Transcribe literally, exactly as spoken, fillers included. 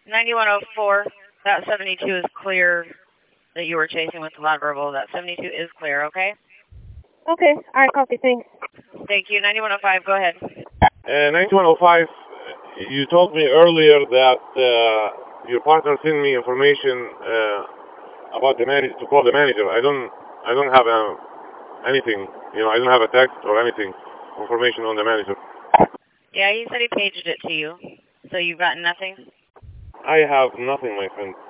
ninety-one oh four, that seventy-two is clear that you were chasing with the loud verbal. That seventy-two is clear, okay? Okay, alright, copy, thanks. Thank you. ninety-one oh five, go ahead. Uh, ninety-one oh five, you told me earlier that uh, your partner sent me information uh, about the manager, to call the manager. I don't, I don't have uh, anything, you know, I don't have a text or anything, information on the manager. Yeah, he said he paged it to you. So you've gotten nothing? I have nothing, my friend.